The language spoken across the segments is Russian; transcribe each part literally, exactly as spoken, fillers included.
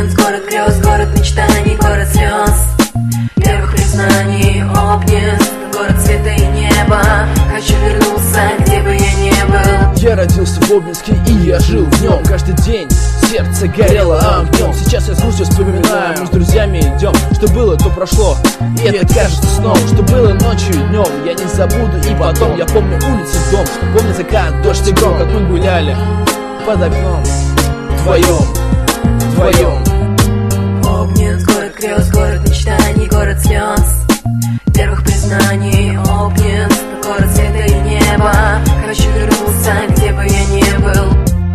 Обнинск, город грез, город мечтаний, город слез, первых признаний. Обнинск, город света и неба. Хочу вернуться, где бы я ни был. Я родился в Обнинске, и я жил в нем. Каждый день сердце горело огнем. Сейчас я с грустью вспоминаю, мы с друзьями идем. Что было, то прошло, и это кажется сном. Что было ночью и днем, я не забуду и потом. Я помню улицы, дом, помню закат, дождь и гром, как мы гуляли под окном вдвоем, вдвоем. Обнинск, город грез, город мечтаний, город слез, первых признаний. Обнинск, город света и неба. Хочу вернуться, где бы я ни был.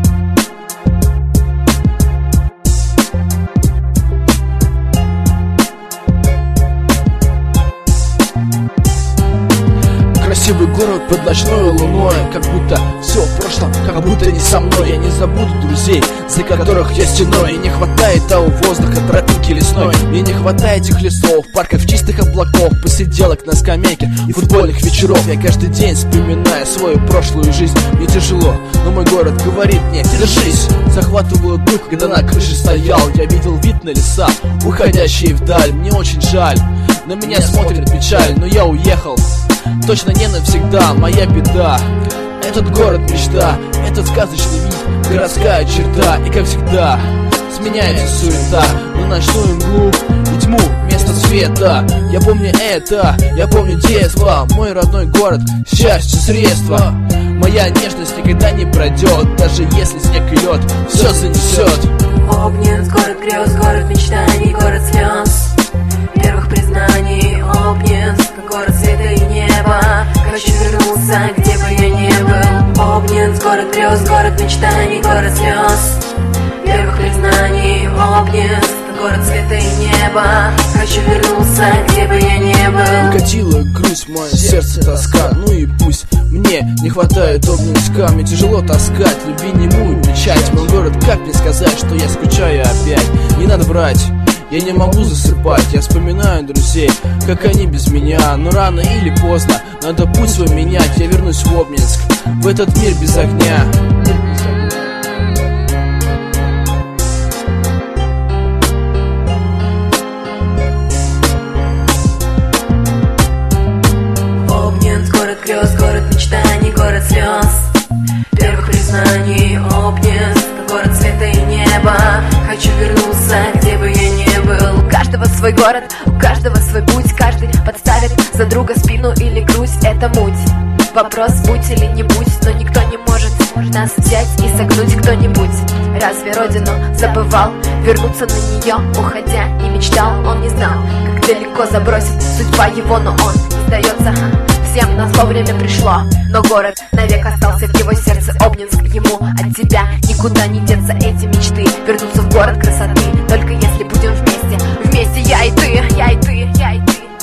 Красивый город под ночной луной, как будто все в прошлом, как будто не со мной. Я не забуду друзей, за которых я стеной. И не хватает того воздуха, тропинки лесной. Мне не хватает этих лесов, парков, чистых облаков, посиделок на скамейке и футбольных вечеров. Я каждый день вспоминаю свою прошлую жизнь. Мне тяжело, но мой город говорит мне: держись. Захватываю дух, когда на крыше стоял. Я видел вид на леса, уходящие вдаль. Мне очень жаль, на меня смотрит печаль, но я уехал. Точно не навсегда, моя беда. Этот город мечта, этот сказочный вид, городская черта. И как всегда сменяется суета на ночную мглу и тьму вместо света. Я помню это, я помню детство. Мой родной город, счастье, средство. Моя нежность никогда не пройдет, даже если снег и лед все занесет. Обнинск, город грез, город мечтаний, город слез, первых признаний. Обнинск, город света и неба. Хочу вернуться, где бы я ни был. Обнинск, город грез, город мечтаний, город слез, первых признаний. Обнинск, город света и неба. Хочу вернуться, где бы я ни был. Укатила грусть, мое сердце тоска. Ну и пусть, мне не хватает Обнинска. Мне тяжело таскать любимую печать. Мой город, как мне сказать, что я скучаю опять? Не надо врать, я не могу засыпать. Я вспоминаю друзей, как они без меня. Но рано или поздно надо путь свой менять. Я вернусь в Обнинск, в этот мир без огня. Обнинск, город грез, город мечтаний, город слез, первых признаний. Обнинск, город света и неба. Хочу вернуться, где бы я ни был. У каждого свой город, у каждого свой путь. Каждый подставит за друга спину или грусть. Это муть, вопрос будь или не будь. Но никто не может нас взять и согнуть кто-нибудь. Разве родину забывал? Вернуться на нее, уходя, не мечтал. Он не знал, как далеко забросит судьба его, но он не сдается. Всем на зло время пришло, но город навек остался в его сердце. Обнинск, ему от тебя никуда не деться. Эти мечты вернутся в город красоты, только если будем вместе. Вместе я и ты, я и ты, я и ты.